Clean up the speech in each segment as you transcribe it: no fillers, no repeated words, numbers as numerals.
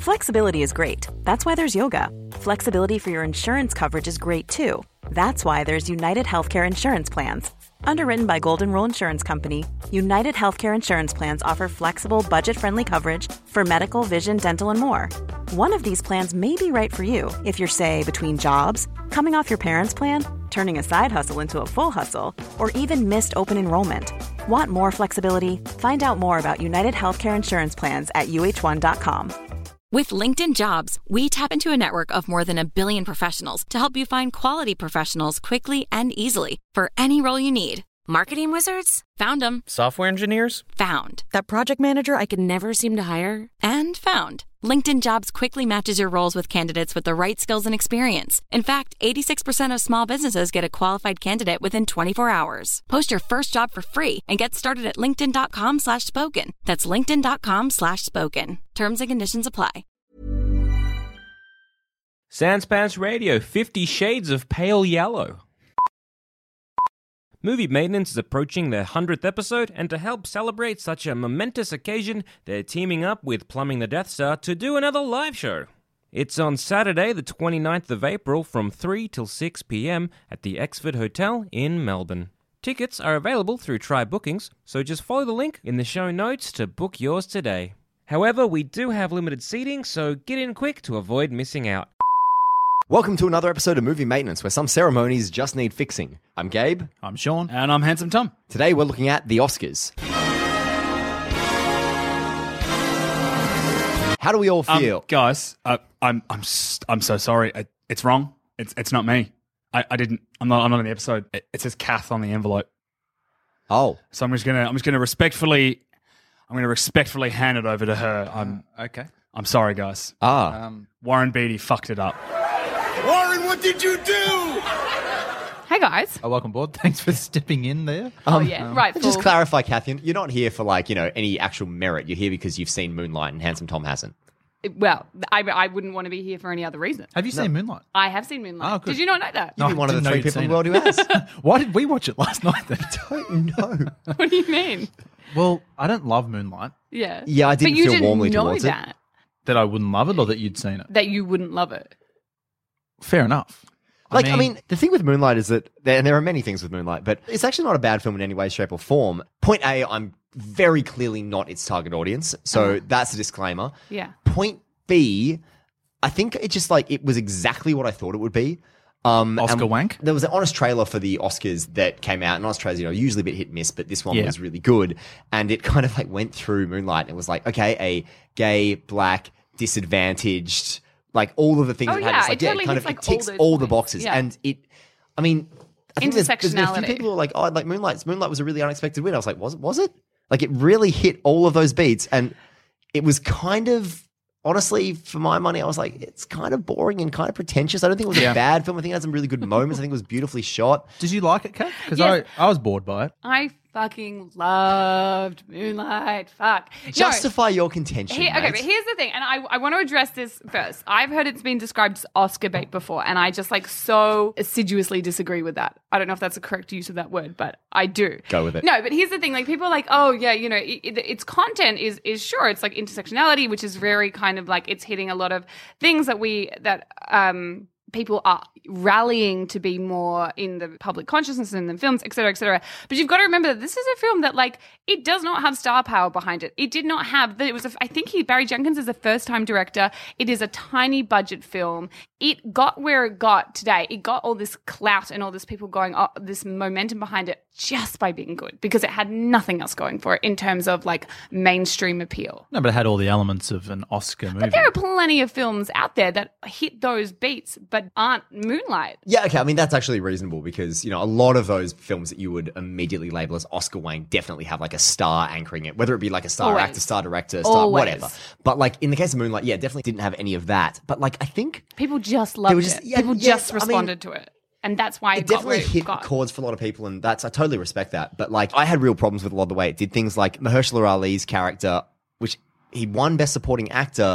Flexibility is great. That's why there's yoga. Flexibility for your insurance coverage is great too. That's why there's United Healthcare Insurance Plans. Underwritten by Golden Rule Insurance Company, United Healthcare Insurance Plans offer flexible, budget-friendly coverage for medical, vision, dental, and more. One of these plans may be right for you if you're, say, between jobs, coming off your parents' plan, turning a side hustle into a full hustle, or even missed open enrollment. Want more flexibility? Find out more about United Healthcare Insurance Plans at uh1.com. With LinkedIn Jobs, we tap into a network of more than 1 billion professionals to help you find quality professionals quickly and easily for any role you need. Marketing wizards? Found them. Software engineers? Found. That project manager I could never seem to hire? And found. LinkedIn Jobs quickly matches your roles with candidates with the right skills and experience. In fact, 86% of small businesses get a qualified candidate within 24 hours. Post your first job for free and get started at linkedin.com/spoken. That's linkedin.com/spoken. Terms and conditions apply. Sans Pants Radio, 50 Shades of Pale Yellow. Movie Maintenance is approaching their 100th episode, and to help celebrate such a momentous occasion, they're teaming up with Plumbing the Death Star to do another live show. It's on Saturday, the 29th of April, from 3 till 6 p.m. at the Exford Hotel in Melbourne. Tickets are available through Try Bookings, so just follow the link in the show notes to book yours today. However, we do have limited seating, so get in quick to avoid missing out. Welcome to another episode of Movie Maintenance, where some ceremonies just need fixing. I'm Gabe. I'm Sean. And I'm Handsome Tom. Today we're looking at the Oscars. How do we all feel? Guys, I'm so sorry. It's wrong. It's not me. I didn't. I'm not in the episode. It says Kath on the envelope. Oh, so I'm just gonna respectfully hand it over to her. Okay. I'm sorry, guys. Warren Beatty fucked it up. Warren, what did you do? Hey, guys. Oh, welcome aboard. Thanks for stepping in there. Right. Just clarify, Catherine, you're not here for any actual merit. You're here because you've seen Moonlight and Handsome Tom hasn't. Well, I wouldn't want to be here for any other reason. Have you seen Moonlight? I have seen Moonlight. Oh, good. Did you not know that? You'd be one of the 3 people in the world who has. Why did we watch it last night then? I don't know. What do you mean? Well, I don't love Moonlight. Yeah. Yeah, I didn't feel warmly towards it. That I wouldn't love it or that you'd seen it? That you wouldn't love it. Fair enough. I mean, the thing with Moonlight is that, and there are many things with Moonlight, but it's actually not a bad film in any way, shape, or form. Point A, I'm very clearly not its target audience, so that's a disclaimer. Yeah. Point B, I think it just it was exactly what I thought it would be. Oscar wank? There was an honest trailer for the Oscars that came out, and honest trailers, usually a bit hit and miss, but this one was really good. And it kind of went through Moonlight, and it was okay, a gay, black, disadvantaged, all of the things it had. It's it ticks all the boxes. Yeah. And I think there's a few Intersectionality. people who are like, Moonlight was a really unexpected win. I was like, was it? It really hit all of those beats, and it was kind of, honestly, for my money, I was like, it's kind of boring and kind of pretentious. I don't think it was a bad film. I think it had some really good moments. I think it was beautifully shot. Did you like it, Kat? Because Yes. I was bored by it. I fucking loved Moonlight. Fuck. Justify your contention, Okay, mate. but here's the thing, and I want to address this first. I've heard it's been described as Oscar bait before, and I just so assiduously disagree with that. I don't know if that's a correct use of that word, but I do. Go with it. No, but here's the thing: people are oh yeah, its content is sure, it's intersectionality, which is very kind of it's hitting a lot of things that people are rallying to be more in the public consciousness and in films, et cetera, et cetera. But you've got to remember that this is a film that, it does not have star power behind it. It did not have, I think Barry Jenkins is a first-time director. It is a tiny budget film. It got where it got today. It got all this clout and all this people going, this momentum behind it just by being good, because it had nothing else going for it in terms of mainstream appeal. No, but it had all the elements of an Oscar movie. But there are plenty of films out there that hit those beats but aren't Moonlight. Yeah, okay. I mean, that's actually reasonable because, a lot of those films that you would immediately label as Oscar wank definitely have a star anchoring it, whether it be a star Always. actor, star director, star whatever. But in the case of Moonlight, definitely didn't have any of that. But I think people just loved it. People just responded to it. And that's why it definitely got hit chords for a lot of people, and I totally respect that. But I had real problems with a lot of the way it did things. Mahershala Ali's character, which he won Best Supporting Actor,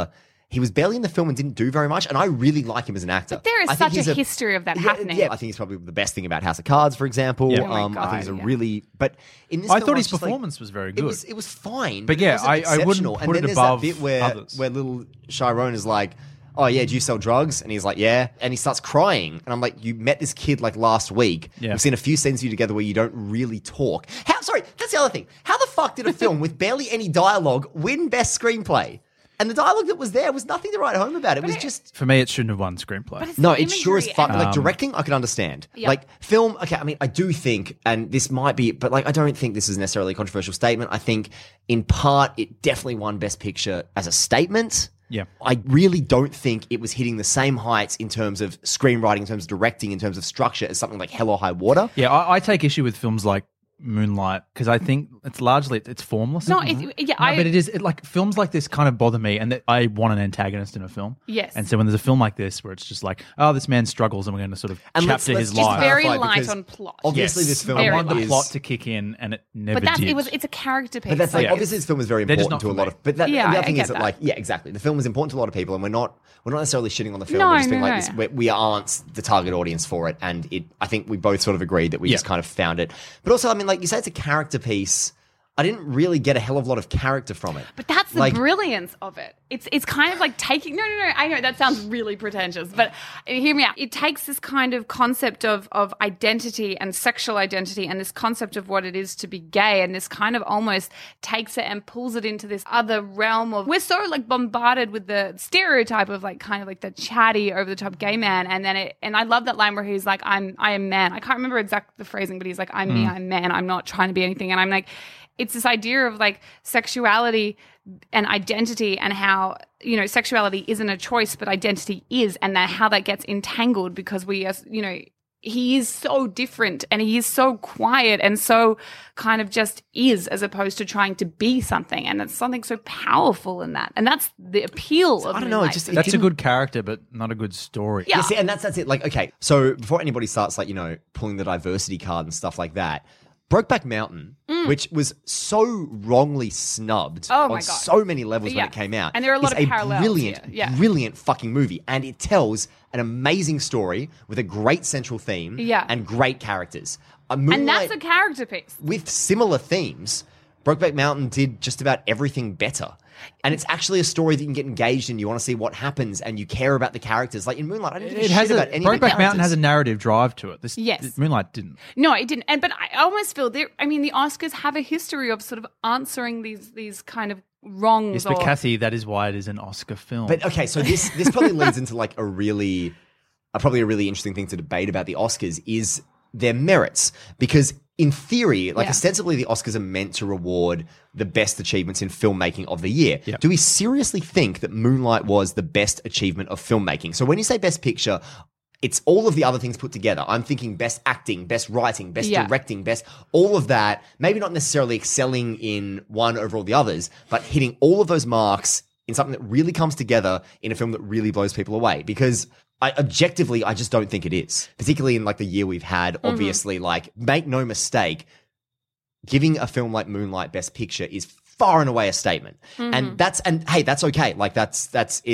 he was barely in the film and didn't do very much. And I really like him as an actor. But there is I think such he's a history of that happening. Yeah, I think he's probably the best thing about House of Cards, for example. Yeah. Oh my I think he's a God, really. But in this, I film, thought was his just like, performance was very good. It was fine. But yeah, it wasn't I wouldn't exceptional. put And then it there's above that bit others. where little Chiron is like, "Oh yeah, do you sell drugs?" And he's like, "Yeah," and he starts crying. And I'm like, "You met this kid like last week. Yeah. We've seen a few scenes of you together where you don't really talk. Sorry, that's the other thing. How the fuck did a film with barely any dialogue win Best Screenplay?" And the dialogue that was there was nothing to write home about. It was just... For me, it shouldn't have won screenplay. But it's No, the it sure as imagery fuck. and- Like directing, I could understand. Yeah. Like film, okay. I mean, I do think, and this might be, but like, I don't think this is necessarily a controversial statement. I think, in part, it definitely won Best Picture as a statement. Yeah. I really don't think it was hitting the same heights in terms of screenwriting, in terms of directing, in terms of structure as something like Hell or High Water. Yeah, I take issue with films like Moonlight because I think it's largely it's formless. No, but it is like films like this kind of bother me, and that I want an antagonist in a film. Yes. And so when there's a film like this where it's just like, oh, this man struggles, and we're going to sort of And chapter let's his just life. very clarify, light because on plot. Obviously, Yes. this film I Very want the light. plot to kick in, and it never But did. it's a character piece. But that's like, Yeah. obviously this film is very They're just important to a not lot for of, but that, Yeah, the I other thing get is that that. like, yeah, exactly. The film is important to a lot of people, and we're not necessarily shitting on the film. No, we're just being no, like, no. we aren't the target audience for it. And I think we both sort of agreed that we Yeah. just kind of found it. But also, I mean, like you say, it's a character piece. I didn't really get a hell of a lot of character from it. But that's the Like- brilliance of it. It's kind of like taking no. I know that sounds really pretentious, but hear me out. It takes this kind of concept of identity and sexual identity and this concept of what it is to be gay, and this kind of almost takes it and pulls it into this other realm of, we're so like bombarded with the stereotype of like kind of like the chatty over the top gay man, and I love that line where he's like, I am man. I can't remember exact the phrasing, but he's like, I'm me, I'm man, I'm not trying to be anything. And I'm like, it's this idea of like sexuality and identity, and how, you know, sexuality isn't a choice, but identity is, and that how that gets entangled because we are, you know, he is so different and he is so quiet and so kind of just is, as opposed to trying to be something. And it's something so powerful in that. And that's the appeal of I don't know, it Moonlight. just- That's a didn't- good character, but not a good story. Yeah. Yeah, see, and that's it. Like, okay, so before anybody starts, like, you know, pulling the diversity card and stuff like that, Brokeback Mountain, which was so wrongly snubbed Oh my on God. so many levels when Yeah. it came out, And there are a lot is of parallels brilliant, here. Yeah. brilliant fucking movie, and it tells an amazing story with a great central theme, Yeah. and great characters. and Moonlight, that's a character piece. with similar themes, Brokeback Mountain did just about everything better. And it's actually a story that you can get engaged in. You want to see what happens, and you care about the characters. Like in Moonlight, I didn't give a It has shit about any of the Brokeback Mountain has characters. a narrative drive to it. Yes. Moonlight didn't. No, it didn't. But I almost feel the Oscars have a history of sort of answering these kind of wrongs. Yes, but or, Kathy, that is why it is an Oscar film. But okay, so this probably leads into like probably a really interesting thing to debate about the Oscars is their merits, because in theory, like Yeah. ostensibly the Oscars are meant to reward the best achievements in filmmaking of the year. Yeah. Do we seriously think that Moonlight was the best achievement of filmmaking? So when you say best picture, it's all of the other things put together. I'm thinking best acting, best writing, best Yeah. directing, best all of that. Maybe not necessarily excelling in one over all the others, but hitting all of those marks in something that really comes together in a film that really blows people away. Because objectively, I just don't think it is. Particularly in like the year we've had, obviously, like make no mistake, giving a film like Moonlight Best Picture is far and away a statement. And hey, that's okay. Like it's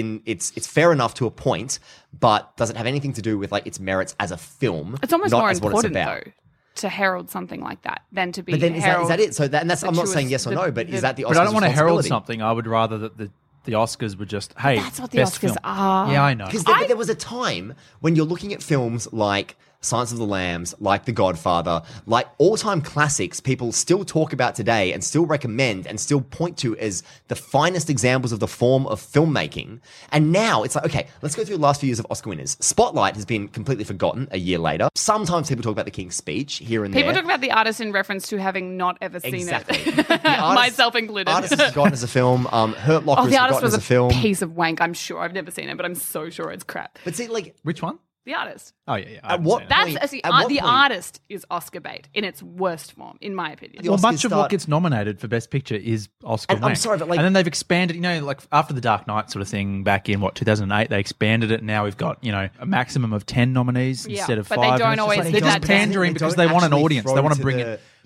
fair enough to a point, but does it have anything to do with like its merits as a film? it's almost not more as what it's important about. though to herald something like that than to be. But then is herald that it? So and that's the I'm not truest- saying yes or the- no, but is that the Oscars' But I don't want to herald responsibility? something. I would rather that the Oscars were just, hey, That's what the best Oscars film. are. Yeah, I know. Because there was a time when you're looking at films like Silence of the Lambs, like The Godfather, like all-time classics people still talk about today and still recommend and still point to as the finest examples of the form of filmmaking. And now it's like, okay, let's go through the last few years of Oscar winners. Spotlight has been completely forgotten a year later. Sometimes people talk about The King's Speech here and People there. talk about The Artist in reference to having not ever seen Exactly. it, The Artist- myself included. Artist is forgotten as a film. Hurt Locker Oh, is The Artist forgotten was as a film. piece of wank. I'm sure. I've never seen it, but I'm so sure it's crap. But see, like, Which one? The Artist. Oh, yeah. I At haven't what seen it. That's point- see, at what The point- Artist is Oscar bait in its worst form, in my opinion. The Well, Oscars much of start- what gets nominated for Best Picture is Oscar And I'm wank. sorry, but, like- and then they've expanded, you know, like after the Dark Knight sort of thing back in, 2008, they expanded it. Now we've got, you know, a maximum of 10 nominees Yeah, instead of but 5. they And don't it's just always like, do they're just that. pandering They because don't they want an actually audience. They throw want to to bring the- it.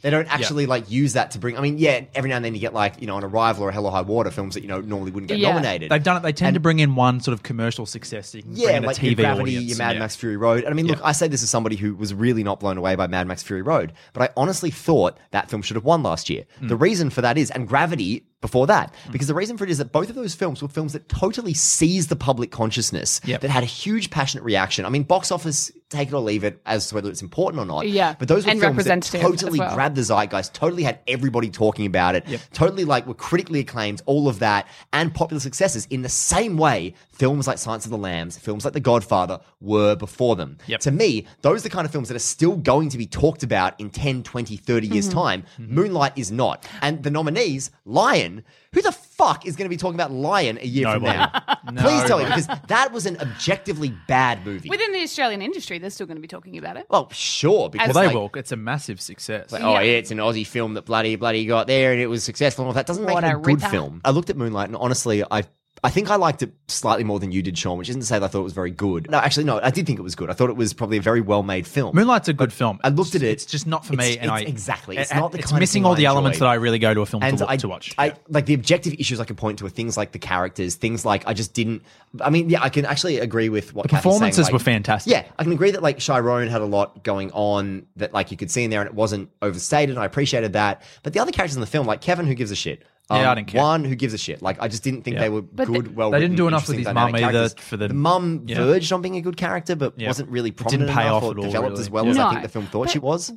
They don't actually like use that to bring. I mean, yeah, every now and then you get like on Arrival or Hell or High Water films that normally wouldn't get nominated. They've done it. They tend to bring in one sort of commercial success. So you can bring in like a TV your Gravity, audience. your Mad Max Fury Road. And I mean, look, I say this as somebody who was really not blown away by Mad Max Fury Road, but I honestly thought that film should have won last year. The reason for that is, and Gravity before that, because the reason for it is that both of those films were films that totally seized the public consciousness, that had a huge passionate reaction. I mean, box office, take it or leave it as to whether it's important or not. Yeah. But those were And films that representative totally as well. grabbed the zeitgeist, totally had everybody talking about it, totally like were critically acclaimed, all of that, and popular successes in the same way films like Silence of the Lambs, films like The Godfather were before them. To me, those are the kind of films that are still going to be talked about in 10, 20, 30 years' time. Moonlight is not. And the nominees, Lion, who the fuck is going to be talking about Lion a year from now? Please tell me, because that was an objectively bad movie. Within the Australian industry, they're still going to be talking about it. Well, sure, because Well, they like, will. It's a massive success. oh yeah, it's an Aussie film that bloody got there and it was successful and all that. Doesn't make What it a a good ripper. film. I looked at Moonlight and honestly, I think I liked it slightly more than you did, Sean, which isn't to say that I thought it was very good. No, actually, no, I did think it was good. I thought it was probably a very well-made film. Moonlight's a good film. I looked at it. It's just not for me. Exactly. It's not the It's kind of missing thing all I the elements enjoy. that I really go to a film And to watch. I like the objective issues I could point to are things like the characters, things like I just didn't. I mean, yeah, I can actually agree with what The Kathy's saying, performances like- were fantastic. Yeah, I can agree that like Chiron had a lot going on that like you could see in there, and it wasn't overstated. And I appreciated that. But the other characters in the film, like Kevin, who gives a shit. Yeah, I didn't care. One, who gives a shit. Like I just didn't think they were good. Well, they didn't do enough with his mum either for the the- mum Yeah. verged on being a good character, but wasn't really prominent didn't pay enough off or at all, developed really. as well as No, I think the film thought she was.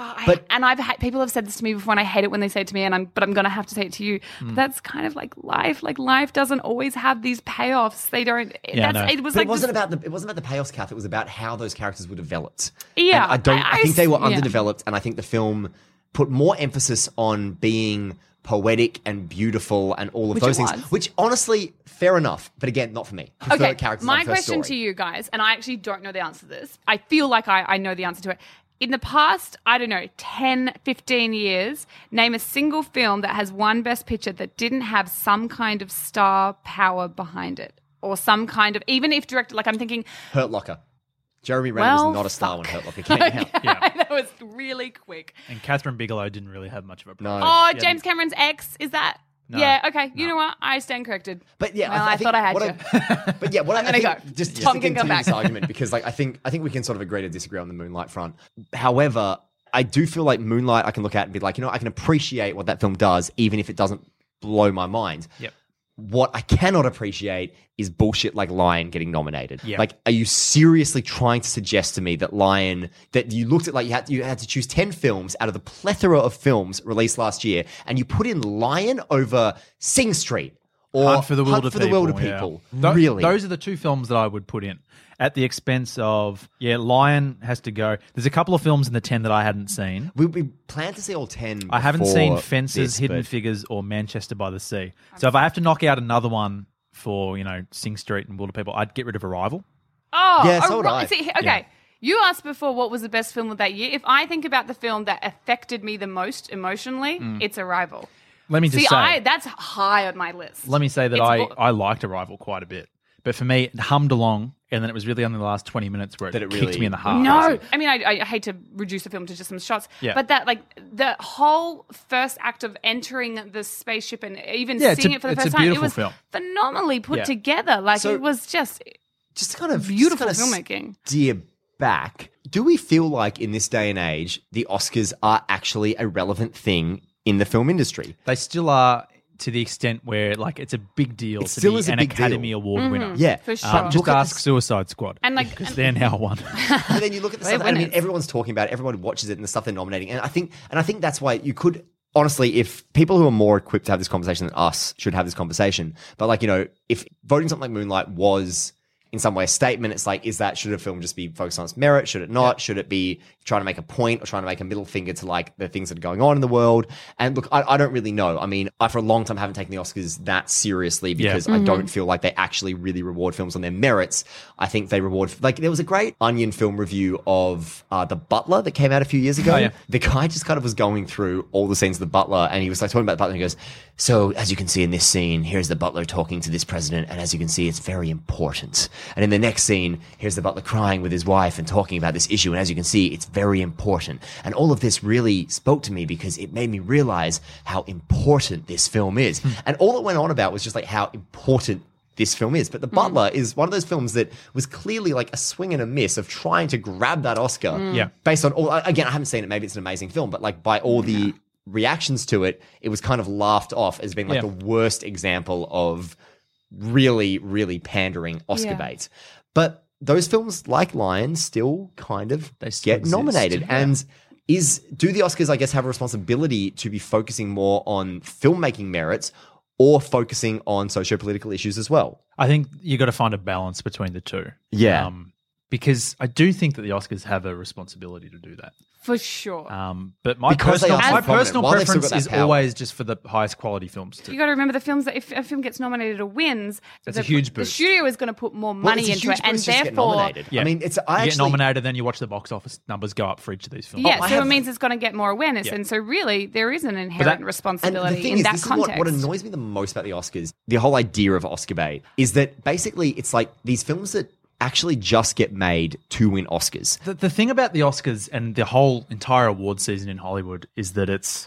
And I've had people have said this to me before, and I hate it when they say it to me, but I'm going to have to say it to you. But that's kind of like life. Like life doesn't always have these payoffs. They don't. Yeah, that's, no. It was But like it wasn't this- about the payoffs, Kath. It was about how those characters were developed. Yeah, And I think they were yeah. underdeveloped, and I think the film put more emphasis on being poetic and beautiful and all of Which those it things. was. Which honestly, fair enough. But again, not for me. Prefer Okay, characters my like first question story. to you guys, and I actually don't know the answer to this. I feel like I know the answer to it. In the past, I don't know, 10, 15 years, name a single film that has won Best Picture that didn't have some kind of star power behind it. Or some kind of, even if directed, like I'm thinking, Hurt Locker. Jeremy Renner Well, was not a star when fuck. Hurt Locker came out. that was really quick. And Catherine Bigelow didn't really have much of a No. problem. Oh, James Cameron's ex, is that? No. Yeah, okay. You know what? I stand corrected. But yeah, Well, I I think thought I had what you. But yeah, what I'm I gonna think, go. just Tom to can come continue this back. argument, because like I think we can sort of agree to disagree on the Moonlight front. However, I do feel like Moonlight I can look at and be like, I can appreciate what that film does, even if it doesn't blow my mind. Yep. What I cannot appreciate is bullshit like Lion getting nominated. Yeah. Like, are you seriously trying to suggest to me that Lion, that you looked at, like, you had to choose 10 films out of the plethora of films released last year, and you put in Lion over Sing Street or Hunt for the Wilder People? Yeah. Really? Those are the two films that I would put in at the expense of, Lion has to go. There's a couple of films in the 10 that I hadn't seen. We plan to see all 10. I haven't before seen Fences, this, Hidden but- Figures, or Manchester by the Sea. So if I have to knock out another one for, Sing Street and Wilder People, I'd get rid of Arrival. Oh, Yeah, so would I. See, okay. Yeah. You asked before what was the best film of that year. If I think about the film that affected me the most emotionally, it's Arrival. Let me just See, say, that's high on my list. let me say that It's- I liked Arrival quite a bit. But for me, it hummed along, and then it was really only the last 20 minutes where That it it kicked really- me in the heart. No, I mean, I hate to reduce the film to just some shots, Yeah. but that, like, the whole first act of entering the spaceship and even Yeah, it's seeing a- it for the it's first a time, it beautiful was film. phenomenally put Yeah. together. Like, So- it was just Just to kind of beautiful just kind of filmmaking. Steer back. Do we feel like in this day and age, the Oscars are actually a relevant thing in the film industry? They still are, to the extent where, like, it's a big deal It to still be is a an big Academy deal. Award winner. Yeah, For sure. But Just look at ask this- Suicide Squad. And, like- because they're now one. And then you look at the They're stuff. I mean, winners. everyone's talking about it. Everyone watches it and the stuff they're nominating. And I think that's why you could honestly, if people who are more equipped to have this conversation than us should have this conversation. But like, if voting something like Moonlight was in some way a statement, it's like, should a film just be focused on its merit? Should it not? Should it be trying to make a point or trying to make a middle finger to like the things that are going on in the world? And look, I don't really know. I mean, I for a long time haven't taken the Oscars that seriously because I don't feel like they actually really reward films on their merits. I think they reward, like, there was a great Onion film review of The Butler that came out a few years ago. Oh, yeah. The guy just kind of was going through all the scenes of The Butler, and he was like talking about The Butler, and he goes, so as you can see in this scene, here's the butler talking to this president, and as you can see, it's very important. And in the next scene, here's the butler crying with his wife and talking about this issue. And as you can see, it's very important. And all of this really spoke to me because it made me realize how important this film is. And all it went on about was just like how important this film is. But The Butler is one of those films that was clearly like a swing and a miss of trying to grab that Oscar based on all, again, I haven't seen it. Maybe it's an amazing film, but like by all the reactions to it, it was kind of laughed off as being like the worst example of really, really pandering Oscar bait. But those films like Lion still kind of get nominated. And do the Oscars, I guess, have a responsibility to be focusing more on filmmaking merits or focusing on socio-political issues as well? I think you got to find a balance between the two. Yeah. Because I do think that the Oscars have a responsibility to do that. For sure. But my Because they personal, are so my prominent. personal While they've still preference got that is power. always just for the highest quality films. You got to remember the films that if a film gets nominated or wins, That's a huge the boost. studio is going to put more Well, money it's a into huge it, and boost just to get therefore, nominated. Yeah. I mean, it's You I get actually nominated, then you watch the box office numbers go up for each of these films. yeah, I so have- it means it's going to get more awareness, Yeah. and so really there is an that- inherent And responsibility the thing in is, that this context. is what annoys me the most about the Oscars, the whole idea of Oscar bait, is that basically it's like these films that actually just get made to win Oscars. The thing about the Oscars and the whole entire award season in Hollywood is that it's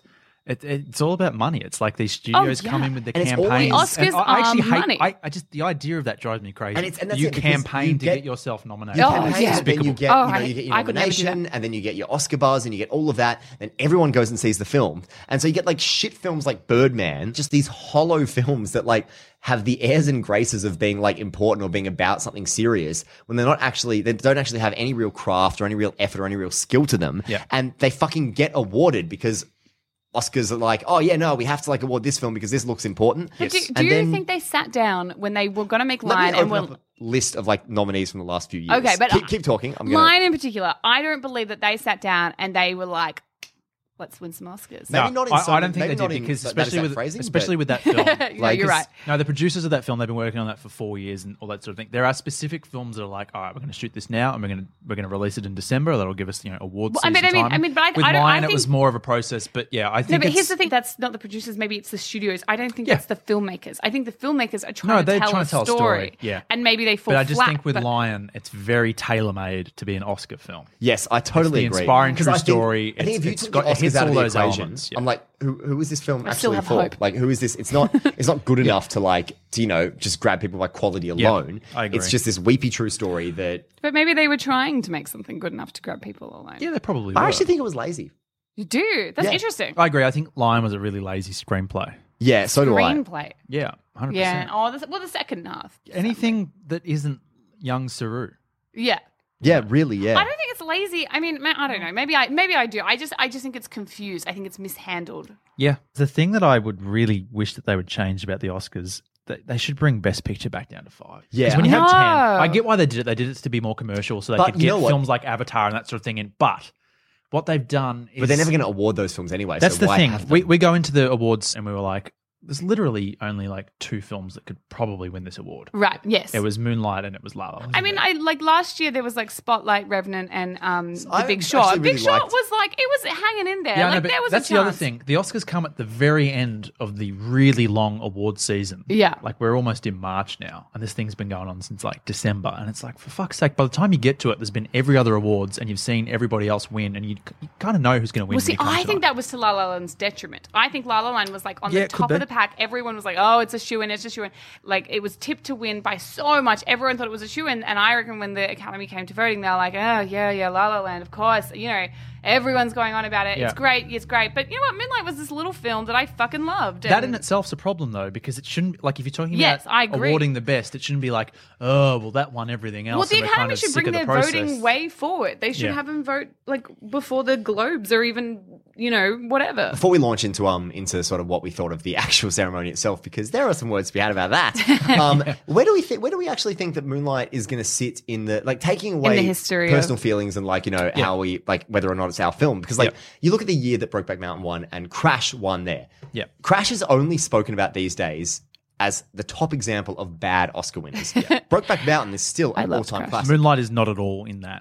all about money. It's like these studios yeah. come in with their And it's campaigns. always- And Oscars I actually are hate. money. I just the idea of that drives me crazy. And that's you it, because campaign you to get- get yourself nominated. You Oh, campaign, yeah. and then you get, Oh, you get your I could never do nomination, and then you get your Oscar buzz, and you get all of that. Then everyone goes and sees the film, and so you get like shit films like Birdman, just these hollow films that like have the airs and graces of being like important or being about something serious when they're not actually. They don't actually have any real craft or any real effort or any real skill to them. Yeah. And they fucking get awarded because Oscars are like, oh yeah, no, we have to like award this film because this looks important. But do And you then- think they sat down when they were going to make Let Lion me and open were up a list of like nominees from the last few years. Okay, but keep talking. I'm gonna. Lion in particular? I don't believe that they sat down and they were like, "Let's win some Oscars." Maybe not in I some- don't think maybe they not did in because that exact phrasing, but- with that film. No, Like, you're right. No, the producers of that film, they've been working on that for 4 years and all that sort of thing. There are specific films that are like, all right, we're going to shoot this now and we're going to release it in December. That'll give us, awards. Well, I mean, season but timing. With I Lion, it think- was more of a process. But yeah, I No, think but it's, here's the thing: that's not the producers. Maybe it's the studios. I don't think Yeah. that's the filmmakers. I think the filmmakers are No, trying they're to tell trying a to tell a story. story, yeah. and maybe they fall But I just flat, think with but- Lion, it's very tailor made to be an Oscar film. Yes, I totally It's the agree. inspiring 'Cause true I think- story. I think if you It's took got- the it Oscars hits out all of the those equation, elements, yeah. I'm like, who is this film I still actually have for? hope. Like, who is this? It's not good enough to like to just grab people by quality alone. I agree. It's just this weepy true story that But maybe they were trying to make something good enough to grab people alone. Yeah, they probably were. I actually think it was lazy. You do. That's Yeah. interesting. I agree. I think Lion was a really lazy screenplay. Yeah, so do I. Screenplay. Yeah, 100%. Yeah. Oh, the second half. Anything that isn't young Saru. Yeah. Yeah, really. Yeah. I don't think it's lazy. I mean, I don't know. Maybe I do. I just think it's confused. I think it's mishandled. Yeah. The thing that I would really wish that they would change about the Oscars, they should bring Best Picture back down to 5. Yeah. Because when you have No. 10, I get why they did it. They did it to be more commercial so they But could you get know what? films like Avatar and that sort of thing in. But what they've done is... But they're never going to award those films anyway. That's so the why thing. have them? We go into the awards and we were like, there's literally only like 2 films that could probably win this award. Right. Yes. It was Moonlight and it was La La Land. I mean, I like last year there was like Spotlight, Revenant, and The I Big Short. actually really Big Short liked- was like it was hanging in there. Yeah, I like know, but there was that's a the other chance. thing. The Oscars come at the very end of the really long award season. Yeah. Like we're almost in March now, and this thing's been going on since like December. And it's like, for fuck's sake, by the time you get to it, there's been every other awards, and you've seen everybody else win, and you kind of know who's going to win. Well, when see, you come I to think it. that was to La La Land's detriment. I think La La Land was like on Yeah, the it could top of be. the pack. Everyone was like, "Oh, it's a shoo-in, it's a shoo-in." Like it was tipped to win by so much. Everyone thought it was a shoo-in, and I reckon when the Academy came to voting, they were like, "Oh, yeah, La La Land, of course." Everyone's going on about it. Yeah. It's great. But you know what? Moonlight was this little film that I fucking loved. That and- in itself's a problem, though, because it shouldn't, like, if you're talking Yes, about I agree. awarding the best, it shouldn't be like, oh, well, that won everything else. Well, the and we're Academy kind of should sick bring of the their process. voting way forward. They should Yeah. have them vote like before the Globes or even, whatever. Before we launch into sort of what we thought of the actual ceremony itself, because there are some words to be had about that. Where do we actually think that Moonlight is going to sit in the taking away history personal feelings and how we whether or not it's our film? Because you look at the year that Brokeback Mountain won and Crash won there. Yeah. Crash is only spoken about these days as the top example of bad Oscar winners. Brokeback Mountain is still an loved all-time Crash. classic. Moonlight is not at all in that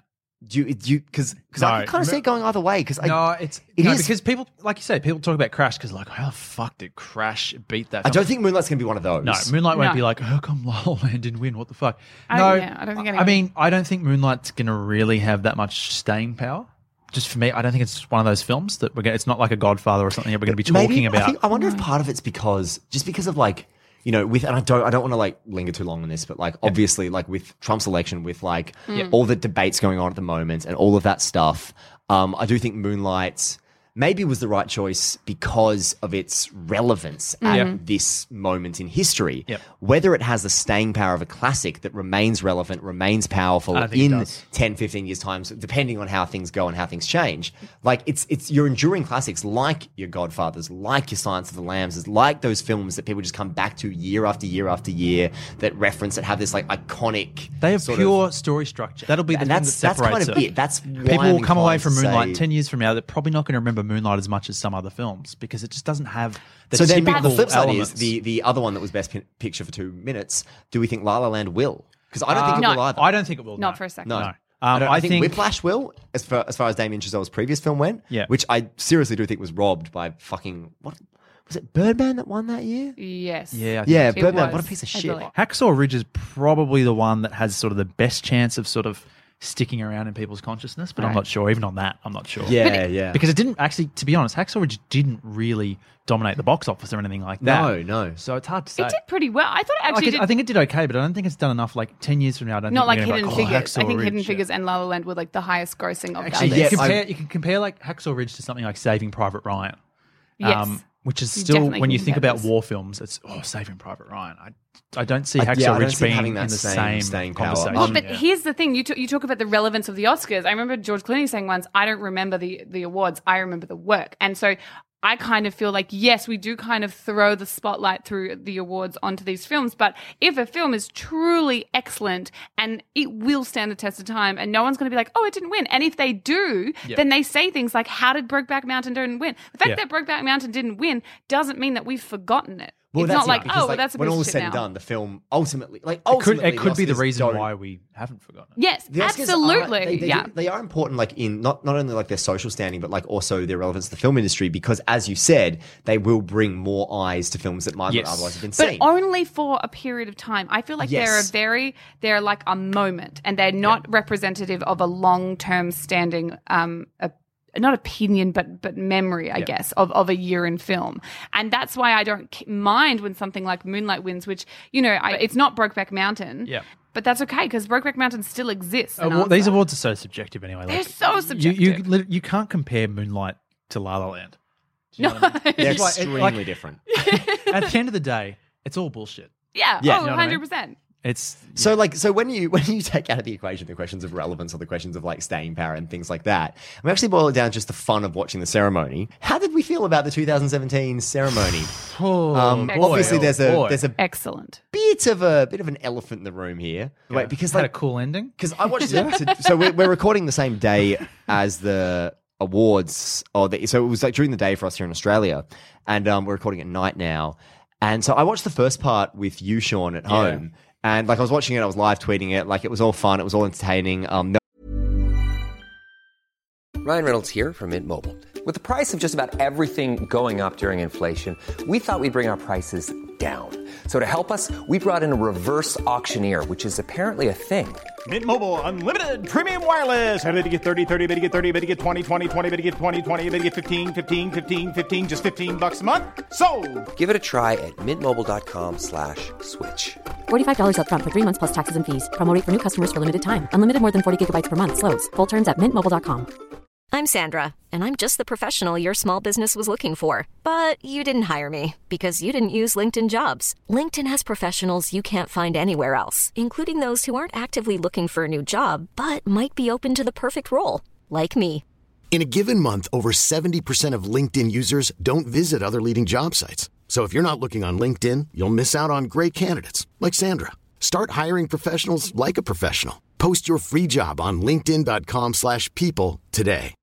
Do you because No. I can kind of see it going either way because It is- because people, like you say, people talk about Crash because like, how the fuck did Crash beat that? I don't think Moonlight's going to be one of those. No, Moonlight won't No. be like, how come La La Land didn't win? What the fuck? I don't think anyone- I mean, I don't think Moonlight's going to really have that much staying power. Just for me, I don't think it's one of those films that it's not like a Godfather or something that we're going to be talking about. I wonder if part of it's because of like, you know, and I don't want to like linger too long on this, but like obviously like with Trump's election, with like all the debates going on at the moment and all of that stuff, I do think Moonlight maybe was the right choice because of its relevance at this moment in history. Yep. Whether it has the staying power of a classic that remains relevant, remains powerful I think it in does. 10, 15 years' time, depending on how things go and how things change. Like it's your enduring classics like your Godfathers, like your Silence of the Lambs, is like those films that people just come back to year after year after year that reference, that have this like iconic. They have sort pure of, story structure. That'll be the and thing that's that separates kind of it. it. That's why People I'm will come away inclined from to Moonlight say- 10 years from now. They're probably not going to remember Moonlight as much as some other films because it just doesn't have the So then typical the flip side elements. is the other one that was Best Picture for 2 minutes. Do we think La La Land will? Because I don't think it No. will either. I don't think it will. Not no. for a second. No. No. I think Whiplash will, as far as Damien Chazelle's previous film went. Yeah. Which I seriously do think was robbed by fucking what was it? Birdman that won that year? Yes. Yeah, I think Yeah, It Birdman. was, What a piece of I shit. believe. Hacksaw Ridge is probably the one that has sort of the best chance of sort of sticking around in people's consciousness, but I'm Right. not sure. Even on that, I'm not sure. Yeah, yeah. Because it didn't actually, to be honest, Hacksaw Ridge didn't really dominate the box office or anything like that. No. So it's hard to say. It did pretty well. I thought it actually did. I think it did okay, but I don't think it's done enough. Like 10 years from now, I don't not think like we're gonna Hidden be Figures. I Hacksaw think Ridge, Hidden yeah. Figures and La La Land were like the highest grossing of Actually, that Yes, list. you can compare like Hacksaw Ridge to something like Saving Private Ryan. Yes. Which is You still, definitely when can you think compare about those. war films, it's Saving Private Ryan. I don't see I Hacksaw don't Ridge see it being having in that the same same staying power. conversation. Well, but yeah. here's the thing: you talk about the relevance of the Oscars. I remember George Clooney saying once, "I don't remember the awards. I remember the work." And so I kind of feel like, yes, we do kind of throw the spotlight through the awards onto these films. But if a film is truly excellent and it will stand the test of time, and no one's going to be like, "Oh, it didn't win," and if they do, then they say things like, "How did Brokeback Mountain didn't win?" The fact that Brokeback Mountain didn't win doesn't mean that we've forgotten it. Well, it's that's not like, it, because, "Oh, well, that's a when piece all of is shit said and now." done, the film ultimately, It could be the Oscars reason don't- why we haven't forgotten it. Yes, The Oscars absolutely. are, they are important, like in not only like their social standing, but like also their relevance to the film industry. Because as you said, they will bring more eyes to films that might Yes. not otherwise have been But seen. only for a period of time. I feel like Yes. they're like a moment, and they're not representative of a long-term standing, not opinion, but memory, I guess, of a year in film. And that's why I don't mind when something like Moonlight wins, which, it's not Brokeback Mountain. Yeah. But that's okay, because Brokeback Mountain still exists. in Well, these answer. awards are so subjective anyway. They're so You subjective. you can't compare Moonlight to La La Land. No. They're It's like- extremely different. At the end of the day, it's all bullshit. Yeah, Yeah. oh, You know what I mean? 100%. It's So when you take out of the equation the questions of relevance or the questions of like staying power and things like that, and we actually boil it down to just the fun of watching the ceremony. How did we feel about the 2017 ceremony? Obviously, there's a Excellent. bit of an elephant in the room here. Wait, because had a like cool ending. because I watched it. So we're recording the same day as the awards, so it was like during the day for us here in Australia, and we're recording at night now. And so I watched the first part with you, Sean, at home. And like I was watching it, I was live tweeting it. Like it was all fun, it was all entertaining. Ryan Reynolds here from Mint Mobile. With the price of just about everything going up during inflation, we thought we'd bring our prices down. So to help us, we brought in a reverse auctioneer, which is apparently a thing. Mint Mobile Unlimited Premium Wireless. How to get 30, 30, bit to get 30, bit to get 20, 20, 20, bit to get 20, 20, bit to get 15, 15, 15, 15, just $15 a month? Sold! Give it a try at mintmobile.com/switch. $45 up front for 3 months plus taxes and fees. Promo rate for new customers for limited time. Unlimited more than 40 gigabytes per month. Slows full terms at mintmobile.com. I'm Sandra, and I'm just the professional your small business was looking for. But you didn't hire me because you didn't use LinkedIn Jobs. LinkedIn has professionals you can't find anywhere else, including those who aren't actively looking for a new job, but might be open to the perfect role, like me. In a given month, over 70% of LinkedIn users don't visit other leading job sites. So if you're not looking on LinkedIn, you'll miss out on great candidates like Sandra. Start hiring professionals like a professional. Post your free job on linkedin.com/people today.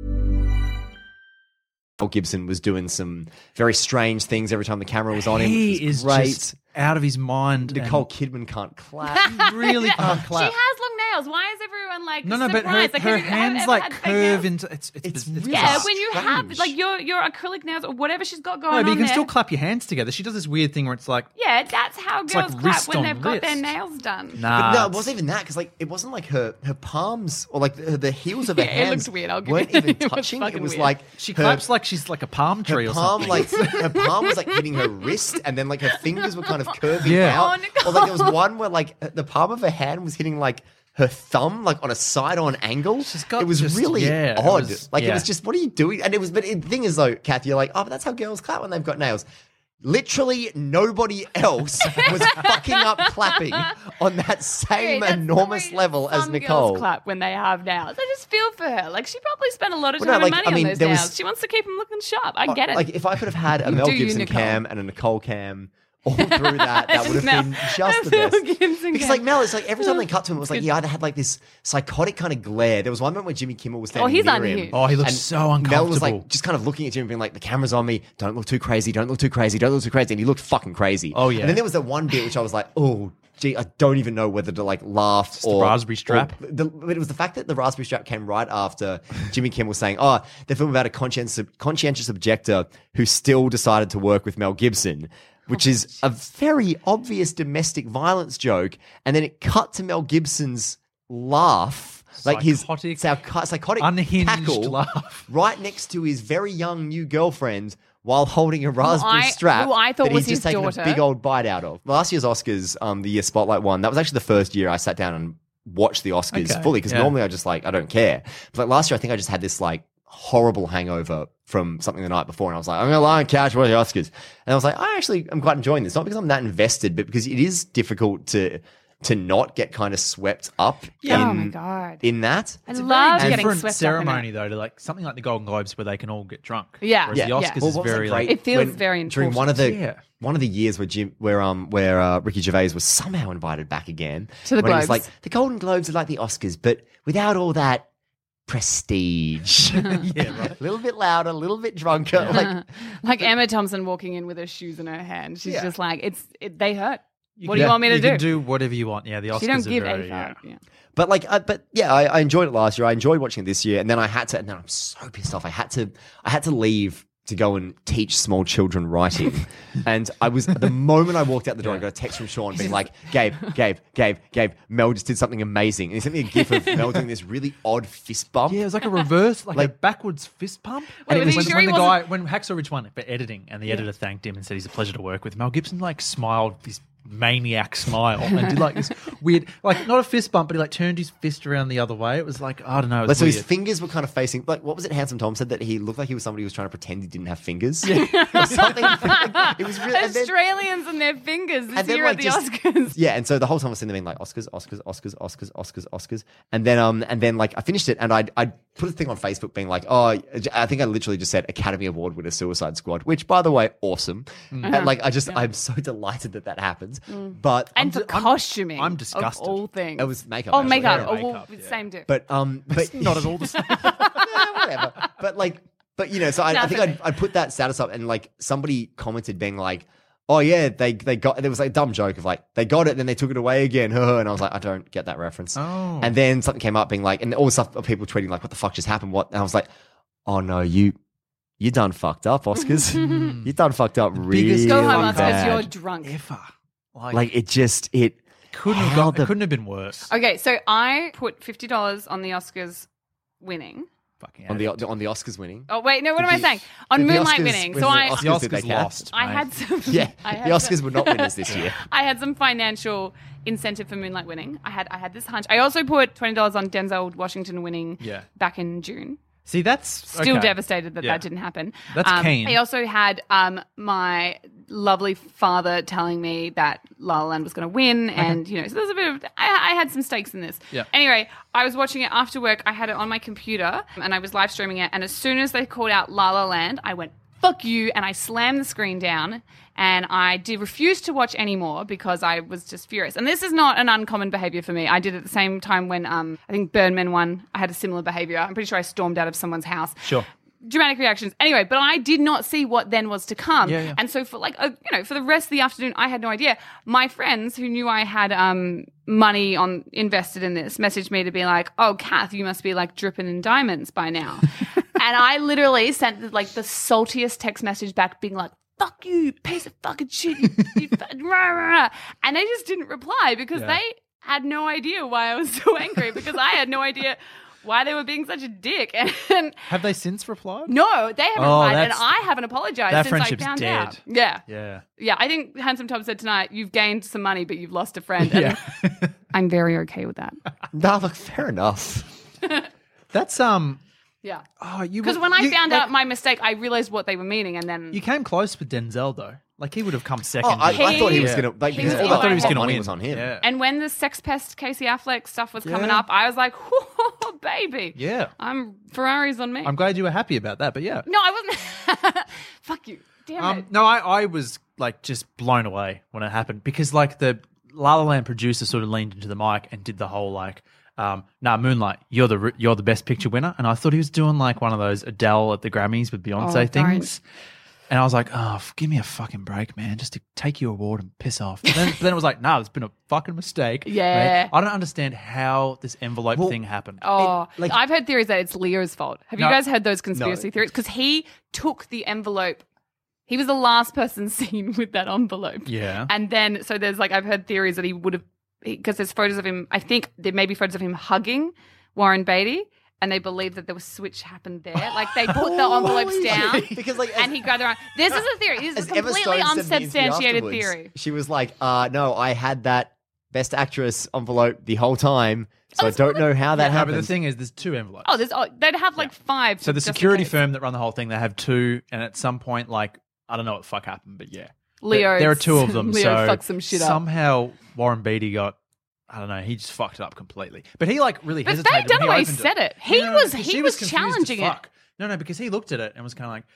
Mel Gibson was doing some very strange things every time the camera was on him. He Which is was great. just out of his mind. Nicole Kidman can't clap. and really can't She clap. has long nails. Why is everyone like No, but surprised? her have you hands ever like had fake curve nails? into it's really Yeah, strange. when you have like your acrylic nails or whatever she's got going No, on but you can there. still clap your hands together. She does this weird thing where it's like, Yeah, that's how It's girls like clap wrist when on they've got their wrist. nails done. nah. But no, it wasn't even that because like it wasn't like her palms or like the heels of her Yeah, it hands looked weird, I'll give weren't you- even it was touching. It fucking was weird. like She her- claps like she's like a palm tree her or palm, something. like her palm was like hitting her wrist, and then like her fingers were kind of curving Yeah. out. Oh, Nicole. Or like there was one where like the palm of her hand was hitting like her thumb, like on a side-on angle. got It was just- really yeah, it odd. was- Like it yeah. was just, what are you doing? And it was, but the thing is though, Kath, you're like, oh, but that's how girls clap when they've got nails. Literally nobody else was fucking up clapping on that same That's the enormous way level as some Nicole. girls clap when they have nails. I just feel for her. Like she probably spent a lot of Well, no, time like, and I money mean, on those there was- nails. She wants to keep them looking sharp. I get it. Like if I could have had a Mel Do you, Gibson Nicole? cam and a Nicole cam all through that would have Mel- been just the Mel best. Gibson Because cam. like Mel, it's like every time they cut to him, it was like he either had like this psychotic kind of glare. There was one moment where Jimmy Kimmel was standing he's near unhinged. him. Oh, he looks and so Mel was uncomfortable. like just kind of looking at Jimmy, being like, "The camera's on me. Don't look too crazy. Don't look too crazy. Don't look too crazy." And he looked fucking crazy. Oh, yeah. And then there was that one bit which I was like, "Oh, gee, I don't even know whether to like laugh the or raspberry strap. but it was the fact that the raspberry strap came right after Jimmy Kimmel saying, "Oh, they're filming about a conscientious objector who still decided to work with Mel Gibson." Which is a very obvious domestic violence joke, and then it cut to Mel Gibson's laugh, like his Psychotic, psychotic unhinged cackle, laugh. right next to his very young new girlfriend while holding a raspberry strap who I thought that was he's just his taken daughter. a big old bite out of. Last year's Oscars, the year Spotlight won, that was actually the first year I sat down and watched the Oscars Okay, fully, because yeah. normally I just like, I don't care. But like last year, I think I just had this like horrible hangover from something the night before, and I was like, I'm going to lie on the couch, watch the Oscars. And I was like, I actually am quite enjoying this, not because I'm that invested, but because it is difficult to not get kind of swept up Yeah. Oh my God. in that. I love getting different swept ceremony up in though to like something like the Golden Globes where they can all get drunk. Yeah, Whereas yeah, the Oscars yeah. is what was very that like great It feels when- very during one of the Yeah. one of the years where Ricky Gervais was somehow invited back again To the when he was Globes. like, the Golden Globes are like the Oscars, but without all that prestige. yeah, right. A little bit louder, a little bit drunker. Like Like Emma Thompson walking in with her shoes in her hand. She's Yeah. just like, they hurt. What can- do you want me to you do? can do whatever you want. Yeah, the Oscars She don't are give very, a yeah. fuck. Yeah. But like, but yeah, I enjoyed it last year. I enjoyed watching it this year, and then and then I'm so pissed off. I had to leave to go and teach small children writing, and I was the moment I walked out the door, I got a text from Sean being like, Gabe, Mel just did something amazing, and he sent me a gif of Mel doing this really odd fist bump. Yeah, it was like a reverse, like a Like- backwards fist pump. Wait, and was it was he sure when he the guy, wasn't- when Hacksaw Ridge won it for editing, and the editor thanked him and said he's a pleasure to work with. Mel Gibson like smiled this maniac smile and did like this weird, like not a fist bump, but he like turned his fist around the other way. It was like, I don't know. It Like, was so his weird. fingers were kind of facing, like, what was it? Handsome Tom said that he looked like he was somebody who was trying to pretend he didn't have fingers. Or something. It was really, and then- Australians and their fingers this and then, year like, at the just- Oscars. Yeah, and so the whole time I was sitting there being like Oscars, and then like I finished it, and I put a thing on Facebook being like, oh, I think I literally just said Academy Award winner Suicide Squad, which by the way, awesome, and like I'm so delighted that happens, but And for costuming. I'm disgusted. Of all things. it was makeup. Oh, actually. makeup. Yeah, Oh, well, makeup, yeah. same do. but not at all the same. whatever. But you know, so I think Nothing. I'd put that status up, and like somebody commented being like, oh yeah, they got, there was like a dumb joke of like, they got it, then they took it away again. And I was like, I don't get that reference. Oh. And then something came up being like, and all the stuff of people tweeting like, what the fuck just happened? What? And I was like, oh no, you done fucked up, Oscars. You done fucked up really biggest Go home, Oscars. bad. You're drunk. Ever. Like it couldn't have held it couldn't have been worse. Okay, so I put $50 on the Oscars winning. Fucking on the Oscars winning. Oh wait, no, what am I The- saying? On the Moonlight Oscars- winning. when So the I the Oscars did Oscars they count? lost. I mate. had some. Yeah, I the had Oscars some- were not winners this year. I had some financial incentive for Moonlight winning. I had this hunch. I also put $20 on Denzel Washington winning Yeah. back in June. See, that's Still okay. devastated that Yeah. that didn't happen. That's keen. I also had my lovely father telling me that La La Land was going to win, and you know, so there's a bit of I had some stakes in this. Yeah. Anyway, I was watching it after work. I had it on my computer, and I was live streaming it. And as soon as they called out La La Land, I went fuck you, and I slammed the screen down. And I refuse to watch anymore because I was just furious. And this is not an uncommon behavior for me. I did it at the same time when I think Birdman won. I had a similar behavior. I'm pretty sure I stormed out of someone's house. Sure. dramatic reactions. Anyway, but I did not see what then was to come. Yeah. And so for for the rest of the afternoon, I had no idea. My friends who knew I had money invested in this messaged me to be like, oh, Kath, you must be like dripping in diamonds by now. And I literally sent like the saltiest text message back being like, fuck you, piece of fucking shit. And they just didn't reply because they had no idea why I was so angry because I had no idea why they were being such a dick. And Have they since replied? no, they haven't replied, and I haven't apologized that since I friendship's found dead. out. Yeah. Yeah. Yeah, I think Handsome Tom said tonight, you've gained some money, but you've lost a friend. And I'm very okay with that. No, look, fair enough. That's Yeah. Oh, you Because when I found out my mistake, I realized what they were meaning, and then you came close with Denzel though. Like he would have come second. Oh, I thought he was He- going to, like, he because was all going that to win. money was on him. Yeah. and when the sex pest Casey Affleck stuff was coming Yeah. up, I was like, whoa, baby. Yeah. Ferrari's on me. I'm glad you were happy about that, but yeah. No, I wasn't. Fuck you. Damn it. No, I was like just blown away when it happened because like the La La Land producer sort of leaned into the mic and did the whole like, Moonlight, you're the best picture winner, and I thought he was doing like one of those Adele at the Grammys with Beyonce things, and I was like, oh, give me a fucking break, man, just to take your award and piss off. But then it was like, no, it's been a fucking mistake. Yeah. right? I don't understand how this envelope thing happened. Oh, I've heard theories that it's Leo's fault. Have you No. guys heard those conspiracy theories? Because he took the envelope. He was the last person seen with that envelope. Yeah. And then, so there's like, I've heard theories that he would have, because there's photos of him, I think there may be photos of him hugging Warren Beatty, and they believe that the switch happened there. Like they put the envelopes down Because, like, and he grabbed around. This is a theory. This is as a Emma completely Stone said in the interview unsubstantiated afterwards, theory. She was like, no, I had that Best Actress envelope the whole time, so I don't know how that No, but happened. the thing is, there's two envelopes. They'd have like five. So the just in security case. firm that run the whole thing, they have two, and at some point, like, I don't know what the fuck happened, but yeah. Leo, There are two of them. Leo so fucked some shit up. somehow Warren Beatty got, I don't know, he just fucked it up completely. But he like really But hesitated. they when Dunaway opened said it. He No, was because he she was confused as challenging it. fuck. No, because he looked at it and was kind of like,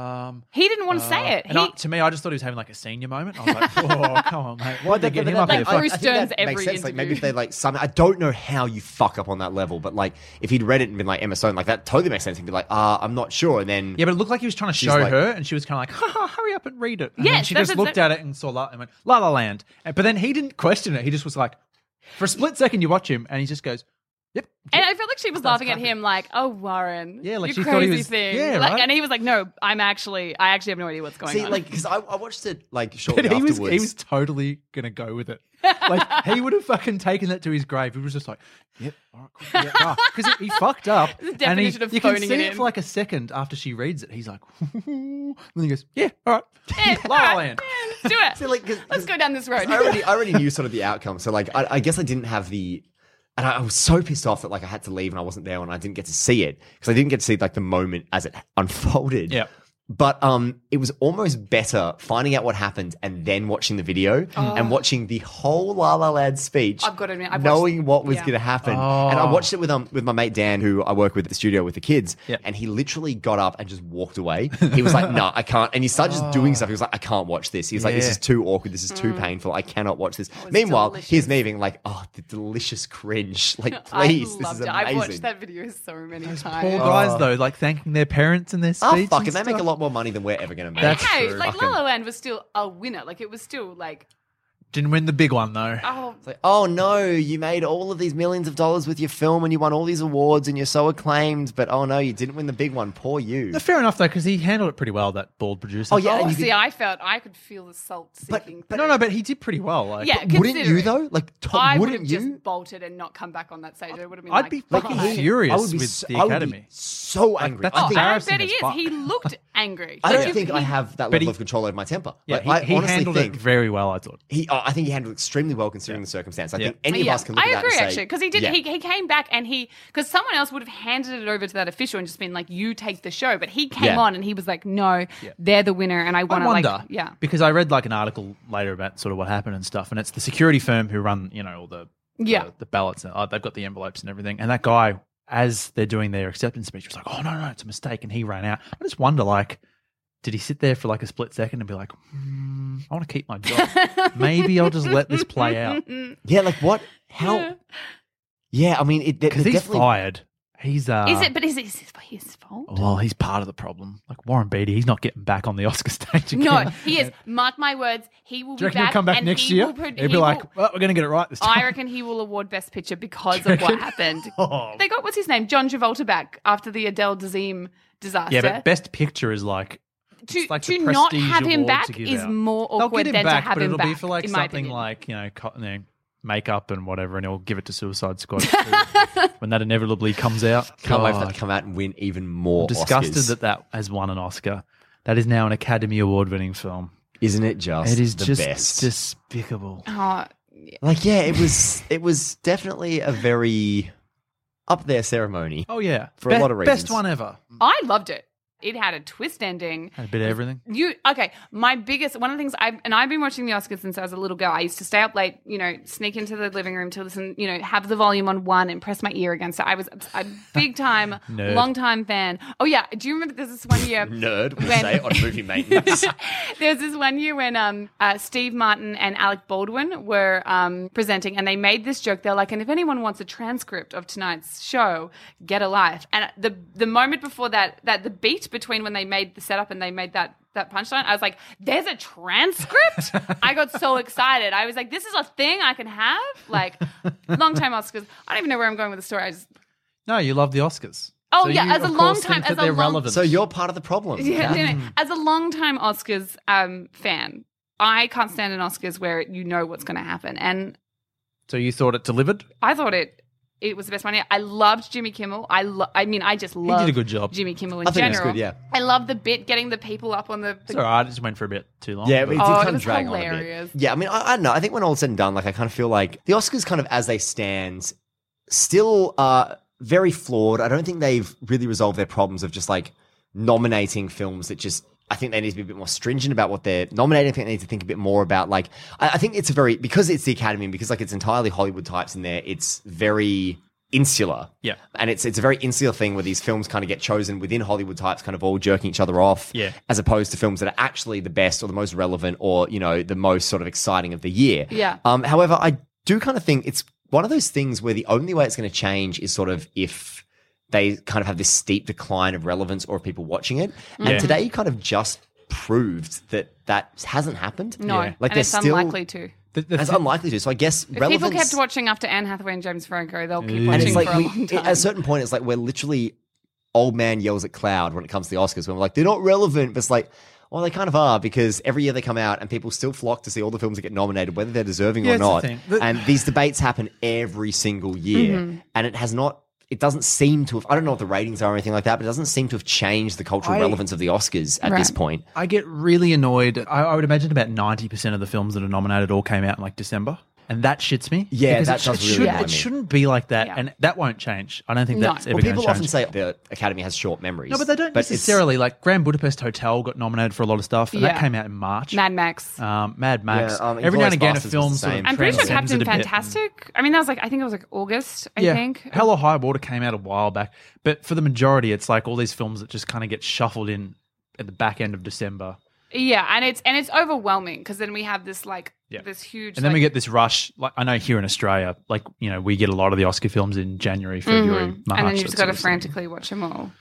He didn't want to say it. And to me, I just thought he was having like a senior moment. I was like, oh, come on, mate. Why'd they get him up like here? Bruce Fuck. I think Stearns that every makes sense. Like maybe interview. if they like I don't know how you fuck up on that level, but like if he'd read it and been like Emma Stone, like that totally makes sense. He'd be like, I'm not sure, and then Yeah, but it looked like he was trying to She's show like- her, and she was kind of like, hurry up and read it. And then Yes, she that's just looked at it and saw and went, La La Land. But then he didn't question it. He just was like, for a split second, you watch him, and he just goes, yep. And I felt like she was laughing at him, like, "Oh, Warren, Yeah, like you she crazy thought he was- thing." yeah, like, right? and he was like, "No, I actually have no idea what's going see on." like because I watched it like shortly But he afterwards. was totally gonna go with it. Like he would have fucking taken that to his grave. He was just like, "Yep, all right, cool, yeah, because he fucked up." The And definition of you can phoning see it it in. for like a second after she reads it. He's like, and then he goes, "Yeah, all right, Yeah, La La all right, Land." yeah, let's do it. See, like, 'cause- Let's go down this road. I already knew sort of the outcome, so like I guess I didn't have the. And I was so pissed off that like I had to leave and I wasn't there and I didn't get to see it because I didn't get to see like the moment as it unfolded. Yeah. But it was almost better finding out what happened and then watching the video and watching the whole La La Land speech. I've got to admit, I've knowing watched- what was yeah. going to happen. And I watched it with my mate Dan, who I work with at the studio with the kids. Yeah. And he literally got up and just walked away. He was like, "No, I can't." And he started just doing stuff. He was like, "I can't watch this." He was like, "This Yeah. is too awkward. This is too painful. I cannot watch this." Meanwhile, delicious. here's me being like, "Oh, the delicious cringe. Like, I please, this loved is it. amazing." I've watched that video so many times. Poor guys though, like thanking their parents in their speech. Oh, fuck, and and they make a stuff. lot more money than we're ever going to make. That's Hey, true. like Fucking- La La Land was still a winner. Like it was still like, Didn't win the big one though. oh, It's like, oh no, you made all of these millions of dollars with your film and you won all these awards and you're so acclaimed, but oh no, you didn't win the big one. Poor you. No, fair enough though, because he handled it pretty well. That bald producer. Oh, yeah, and you see, could- I could feel the salt seeping. but- no, but he did pretty well. Like, yeah, Wouldn't you considering. though? Like, I would wouldn't have you? just bolted and not come back on that stage. I would have been I'd like, be fuck fucking you. furious I would be with so, the I would Academy. be so angry. that's Oh, I think and I embarrassing bet he as is. fuck. He looked angry. I Like, don't if think I he- have that But level he- of control over my temper. Yeah, Like, he I honestly handled think it very well. I thought. I think he handled it extremely well considering the circumstance. I Yeah. think any of us can look I at that agree and say, actually because he did. yeah. He came back and because someone else would have handed it over to that official and just been like, "You take the show," but he came Yeah. on and he was like, "No, they're the winner," and I I want to wonder, like, yeah. because I read like an article later about sort of what happened and stuff, and it's the security firm who run, all the ballots. They've got the envelopes and everything, and that guy, as they're doing their acceptance speech, was like, "Oh no, it's a mistake," and he ran out. I just wonder, like, did he sit there for like a split second and be like, "I want to keep my job. Maybe I'll just let this play out." Yeah, like what? How? Yeah, I mean, Because he's definitely. fired. He's Is it his fault? Well, he's part of the problem. Like Warren Beatty, he's not getting back on the Oscar stage again. No, he is. Mark my words, he will Do you be reckon he'll back. come back and next he year? will He'll be like, well, we're going to get it right this time. I reckon he will award Best Picture because of what happened. They got, what's his name? John Travolta back after the Adele Dazeem disaster. Yeah, but Best Picture is like... to like the not prestige have him award back to give is out. more They'll awkward get him than back, to have but him it'll back. be for like in my something opinion. like, makeup and whatever, and he'll give it to Suicide Squad when that inevitably comes out. Can't wait for God. that to come out and win even more I'm disgusted Oscars. that has won an Oscar. That is now an Academy Award-winning film. Isn't it just It is the just best? despicable. Oh, Like, yeah, it was definitely a very up there ceremony. Oh, yeah. For a lot of reasons. Best one ever. I loved it. It had a twist ending. Had a bit of everything. My biggest, one of the things I've been watching the Oscars since I was a little girl. I used to stay up late, sneak into the living room to listen, have the volume on 1 and press my ear against it. I was a big time, Nerd. long time fan. Oh yeah. Do you remember there's this one year? Nerd, we say on movie maintenance. There was this one year when Steve Martin and Alec Baldwin were presenting, and they made this joke. They're like, and if anyone wants a transcript of tonight's show, get a life. And the moment before that the beat between when they made the setup and they made that punchline, I was like, there's a transcript? I got so excited. I was like, this is a thing I can have? Like, long time Oscars. I don't even know where I'm going with the story. No, you love the Oscars. Oh, So yeah, you, as a of long course, time- think that as a they're long- relevant. So you're part of the problem. Yeah, Kath. as a long-time Oscars fan, I can't stand an Oscars where you know what's going to happen. And So you thought it delivered? I thought it was the best one yet. I loved Jimmy Kimmel. I just He love did a good job. Jimmy Kimmel in I think it was general. good, yeah. I love the bit getting the people up on the It's all right. It just went for a bit too long. Yeah, but- but it did Oh, kind it of was drag on a hilarious. bit. Yeah, I mean, I don't know. I think when all said and done, like, I kind of feel like the Oscars kind of as they stand still are very flawed. I don't think they've really resolved their problems of just like nominating films that just, I think they need to be a bit more stringent about what they're nominating. I think they need to think a bit more about like, I think it's because it's the Academy and because like it's entirely Hollywood types in there, it's very insular. Yeah. And it's a very insular thing where these films kind of get chosen within Hollywood types, kind of all jerking each other off. Yeah. As opposed to films that are actually the best or the most relevant or, the most sort of exciting of the year. Yeah. However, I do kind of think it's one of those things where the only way it's going to change is sort of if they kind of have this steep decline of relevance or of people watching it. Yeah. And today kind of just proved that hasn't happened. No, Yeah. and Like they're it's still unlikely to. It's unlikely to. So I guess If relevance. people kept watching after Anne Hathaway and James Franco, they'll keep And watching And it's like for a long time. at a certain point, it's like we're literally old man yells at cloud when it comes to the Oscars. When we're like, they're not relevant, but it's like, well, they kind of are because every year they come out and people still flock to see all the films that get nominated, whether they're deserving Yeah, or it's the not. thing. And these debates happen every single year, Mm-hmm. and it doesn't seem to have. I don't know what the ratings are or anything like that, but it doesn't seem to have changed the cultural relevance of the Oscars at this Right. point. I get really annoyed. I would imagine about 90% of the films that are nominated all came out in like December. And that shits me. Yeah, Because that does really should, annoy it me. shouldn't be like that. Yeah. And that won't change. I don't think No. that's Well, ever Well, going to people change. often say the Academy has short memories. No, but they don't it's- necessarily. Like Grand Budapest Hotel got nominated for a lot of stuff, and that Yeah. came out in March. Mad Max. Mad Max. Yeah, Every now and Inglourious again, a Basterds was film the sort of same. I'm pretty sure transcends Captain it a bit. Fantastic. I mean, I think it was like August, I Yeah. think. Hell or High Water came out a while back, but for the majority, it's like all these films that just kind of get shuffled in at the back end of December. Yeah, and it's overwhelming because then we have this Yeah. this huge And then we get this rush. Like I know here in Australia, like we get a lot of the Oscar films in January, February, March. and then you just that got to sort of thing. frantically watch them all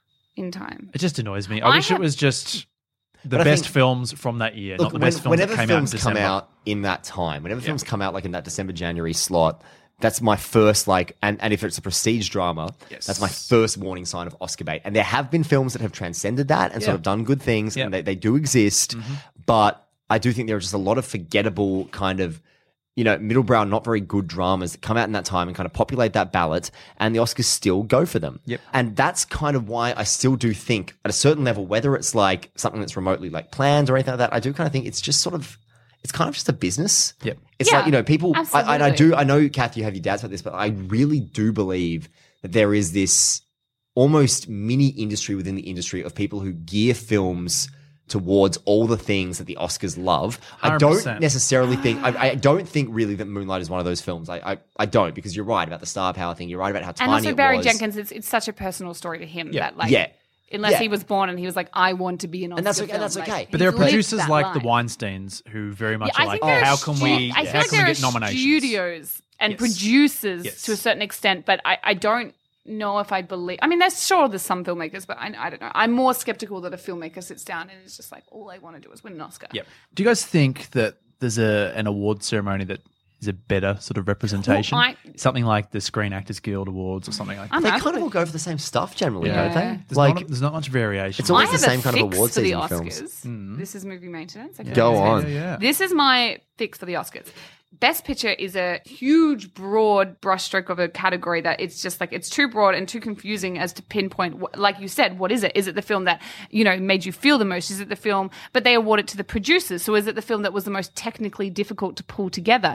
in time. It just annoys me. I I wish had- it was just the But I best think- films from that year, Look, not the best films whenever that came films out in come December. out in that time, whenever films come out like in that December, January slot, that's my first and if it's a prestige drama, Yes. that's my first warning sign of Oscar bait. And there have been films that have transcended that and sort of done good things, and they do exist. But I do think there are just a lot of forgettable kind of, middlebrow, not very good dramas that come out in that time and kind of populate that ballot, and the Oscars still go for them. Yep. And that's kind of why I still do think at a certain level, whether it's like something that's remotely like planned or anything like that, I do kind of think it's just it's kind of just a business. Yep. It's Yeah, like, people, absolutely. I know, Kath, you have your doubts about this, but I really do believe that there is this almost mini industry within the industry of people who gear films towards all the things that the Oscars love. I 100%. don't necessarily think, I don't think really that Moonlight is one of those films. I don't, because you're right about the star power thing. You're right about how tiny And also it Barry was. Jenkins, it's such a personal story to him that Yeah. unless Yeah. he was born and he was like, I want to be an Oscar And that's okay- film. that's like, okay. But there are he's lived producers that like the life. Weinsteins who very much Yeah, are like, there are how can we, I feel like there are get nominations? studios and Yes. producers Yes. to a certain extent, but I don't know if I believe. I mean, there's some filmmakers, but I don't know. I'm more skeptical that a filmmaker sits down and is just like, all they want to do is win an Oscar. Yep. Do you guys think that there's an award ceremony that is a better sort of representation? Something like the Screen Actors Guild Awards or something like that. They kind of all go for the same stuff generally, Yeah. don't they? There's not much variation. It's always I the have same a kind of fix award for the season Oscars. films. This is movie maintenance. Okay. Go on. Yeah. This is my fix for the Oscars. Best Picture is a huge, broad brushstroke of a category that it's just like, it's too broad and too confusing as to pinpoint, like you said, what is it? Is it the film that, made you feel the most? Is it the film, but they award it to the producers. So is it the film that was the most technically difficult to pull together?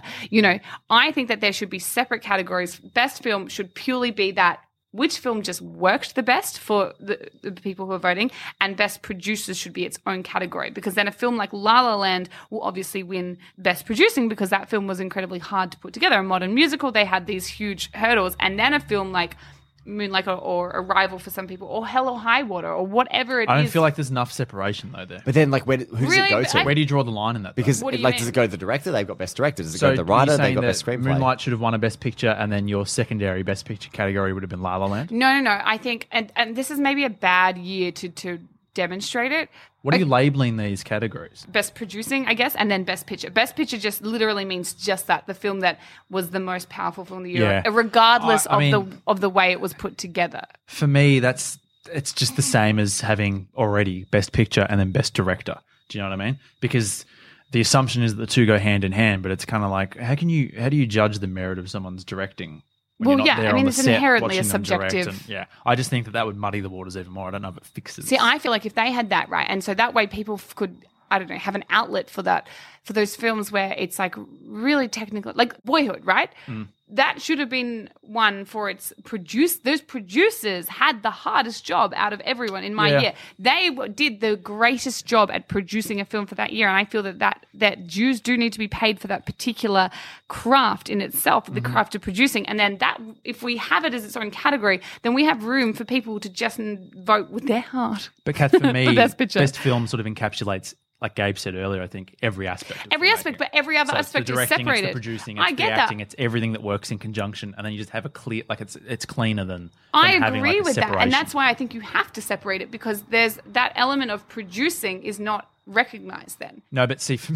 I think that there should be separate categories. Best film should purely be that which film just worked the best for the people who are voting, and best producers should be its own category, because then a film like La La Land will obviously win best producing because that film was incredibly hard to put together. A modern musical, they had these huge hurdles, and then a film like Moonlight or Arrival for some people, or Hell or High Water, or whatever it is. I don't feel like there's enough separation though there. But then, like, who's Really? it go to? Where do you draw the line in that? Because, What do you like, mean? does it go to the director? They've got best director. Does it So go to the are you writer? They've saying got that best screenplay. Moonlight should have won a Best Picture, and then your secondary Best Picture category would have been La La Land? No. I think, and this is maybe a bad year to demonstrate it. What are you labeling these categories? Best producing, I guess, and then best picture. Best picture just literally means just that, the film that was the most powerful film of the year, Yeah. regardless I mean, of the way it was put together. For me, it's just the same as having already Best Picture and then Best Director. Do you know what I mean? Because the assumption is that the two go hand in hand, but it's kind of like, how do you judge the merit of someone's directing? When Well, you're not yeah, there I mean, on the it's set inherently a watching them direct subjective- and- I just think that would muddy the waters even more. I don't know if it fixes. See, I feel like if they had that right, and so that way people could, I don't know, have an outlet for that, for those films where it's like really technical, like Boyhood, right? That should have been one for its those producers had the hardest job out of everyone in my year. They did the greatest job at producing a film for that year, and I feel that Jews do need to be paid for that particular craft in itself, the craft of producing. And then that, if we have it as its own category, then we have room for people to just vote with their heart. But Kath, for me, Best Picture. Best Film sort of encapsulates, like Gabe said earlier, I think every aspect. Of Every filmmaking. aspect, but every other So aspect it's the is directing, separated. It's the producing, it's I the get acting, that. it's everything that works in conjunction, and then you just have a clear, like it's cleaner than I having, agree like, a with that, separation. and that's why I think you have to separate it, because there's that element of producing is not recognized then. No, but see, for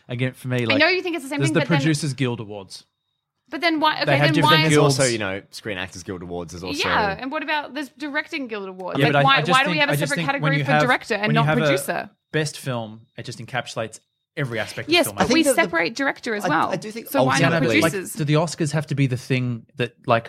me, like, I know you think it's the same there's thing, the but then- Producers Guild Awards. But then why? Okay, They have then different why? There's guilds. also, Screen Actors Guild Awards is also... Yeah, and what about this Directing Guild Awards? Yeah, Like, but I just why do we think- have I a just separate think when category you for have- director and when you not have a producer? Best film, it just encapsulates every aspect Yes, of filmmaking. but we think that the- separate director as I- well. I do think so. Why not ultimately- producers? do the Oscars have to be the thing that, like,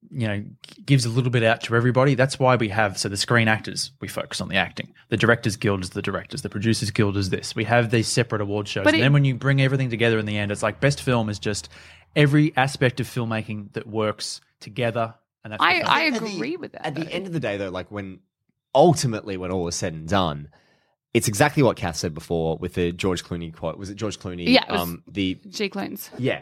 gives a little bit out to everybody? That's why we have, so the Screen Actors, we focus on the acting. The Directors Guild is the directors. The Producers Guild is this. We have these separate award shows. But And then when you bring everything together in the end, it's like Best Film is just every aspect of filmmaking that works together. And that's I what At the- agree with that. At the though. end of the day, though, like when all is said and done, it's exactly what Kath said before with the George Clooney quote. Was it George Clooney? Yeah, it was the G Clones, yeah,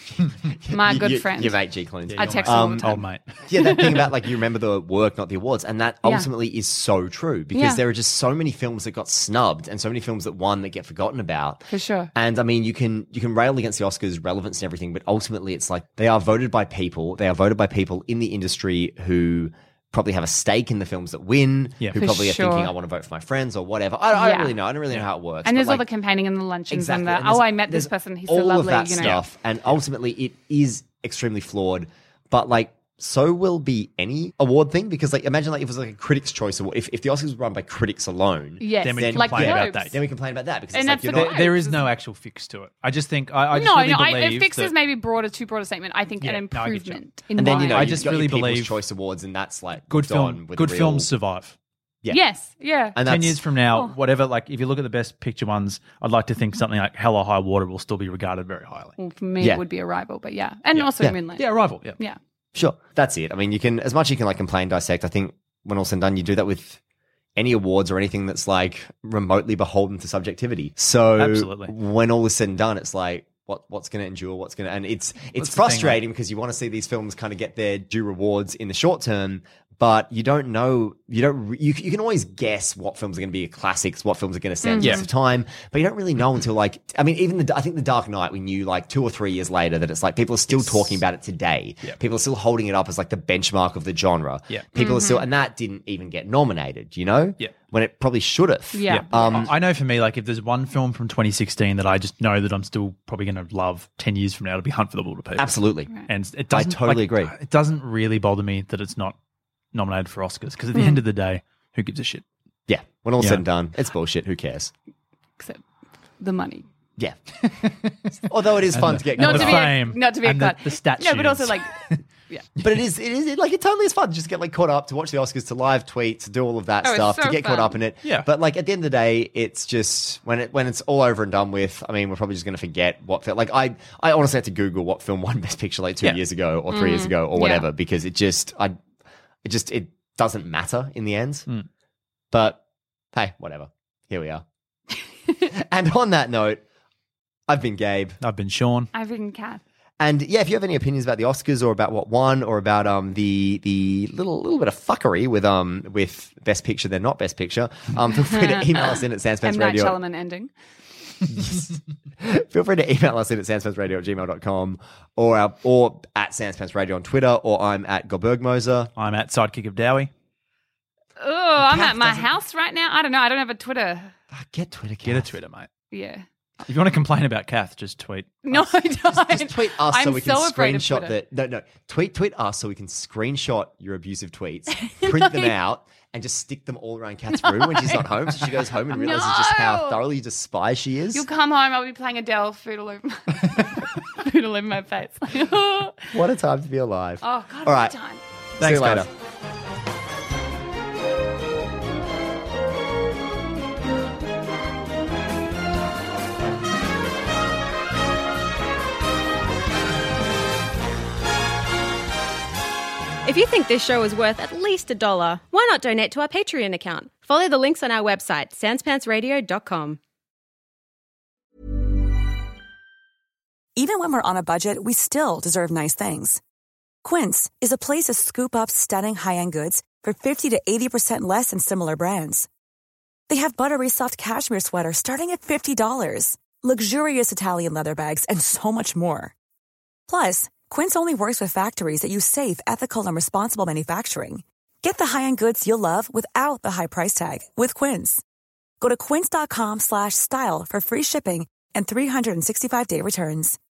my good friend. your mate G Clooney. I text him all the time. old mate. Yeah, that thing about, like, you remember the work, not the awards, and that Yeah. ultimately is so true, because Yeah. there are just so many films that got snubbed and so many films that won that get forgotten about. For sure. And I mean, you can rail against the Oscars' relevance and everything, but ultimately it's like they are voted by people. They are voted by people in the industry who probably have a stake in the films that win, Yeah. who For probably sure. are thinking, I want to vote for my friends or whatever. I don't Yeah. really know. I don't really know how it works. And but, there's all like, the campaigning and the luncheons exactly. and the, there's- I met this there's person, he's so all lovely. of that you know. stuff, and ultimately it is extremely flawed. But like, so will be any award thing, because like, imagine like if it was like a Critics' Choice Award, if the Oscars were run by critics alone, Yes, Then we can like complain about Globes. that. then we complain about that, because And it's like that's you're the not. thing. There is no actual fix to it. I just think I just No, really no, believe fixes that, maybe too broad a statement. I think Yeah, an no, I get you. improvement in And then, why. I you've just got your really People's believe Choice Awards, and that's like good gone with good a real- films survive. Yeah. Yes, yeah. And 10 that's- years from now, whatever, like if you look at the Best Picture ones, I'd like to think something like Hell or High Water will still be regarded very highly. Well, for me, Yeah. it would be Arrival, but yeah. And also Yeah. Moonlight. Yeah, Arrival. Yeah. Yeah. Sure, that's it. I mean, you can, as much as you can like complain, dissect. I think when all said and done, you do that with any awards or anything that's like remotely beholden to subjectivity. So Absolutely. when all is said and done, it's like, what's going to endure? What's going to, and it's the thing, frustrating because you want to see these films kind of get their due rewards in the short term, but you don't know. You can always guess what films are going to be classics, what films are going to stand the test of time, but you don't really know until like, I mean, even I think The Dark Knight, we knew like 2 or 3 years later that it's like people are still talking about it today. Yep. People are still holding it up as like the benchmark of the genre. Yeah. People are still, and that didn't even get nominated, you know? Yeah. When it probably should have. Yeah. I know for me, like if there's one film from 2016 that I just know that I'm still probably going to love 10 years from now, it'll be Hunt for the Wilder People. Absolutely. And it doesn't, totally agree. It doesn't really bother me that it's not nominated for Oscars because at the end of the day, who gives a shit? Yeah. When all's said and done, it's bullshit. Who cares? Except the money. Yeah. Although it is fun to get Not to be fame not to be a and cut. the statues. No, but also like yeah. But it is like it totally is fun to just get like caught up, to watch the Oscars, to live tweet, to do all of that Oh, it's stuff, so to get caught fun. up in it. Yeah. But like at the end of the day, it's just when it's all over and done with. I mean, we're probably just going to forget what film. Like I honestly had to Google what film won Best Picture like 2 years ago or 3 years ago or whatever because it doesn't matter in the end. But hey, whatever. Here we are. And on that note, I've been Gabe. I've been Sean. I've written Kath. And yeah, if you have any opinions about the Oscars or about what won or about the little bit of fuckery with Best Picture, they're not Best Picture, feel free to email us in at M. Night SansPantsRadio. Shyamalan ending. Feel free to email us in at sanspantsradio@gmail.com or at SansPantsRadio on Twitter, or I'm at Goldbergmoser. I'm at Sidekick of Dowie. Oh, I'm at my house right now. I don't know. I don't have a Twitter. Get Twitter, Get a Kath. Twitter, mate. Yeah. If you want to complain about Kath, just tweet. No, I don't. Just tweet us so I'm we can so afraid of screenshot Twitter. that. No. Tweet us so we can screenshot your abusive tweets, print them out, and just stick them all around Kath's room when she's not home. So she goes home and realizes just how No. thoroughly you despise she is. You'll come home. I'll be playing Adele. Food all over my face. What a time to be alive. Oh God! All right. What a time. See you later. guys. If you think this show is worth at least $1, why not donate to our Patreon account? Follow the links on our website, sanspantsradio.com. Even when we're on a budget, we still deserve nice things. Quince is a place to scoop up stunning high-end goods for 50 to 80% less than similar brands. They have buttery soft cashmere sweaters starting at $50, luxurious Italian leather bags, and so much more. Plus, Quince only works with factories that use safe, ethical, and responsible manufacturing. Get the high-end goods you'll love without the high price tag with Quince. Go to quince.com/style for free shipping and 365-day returns.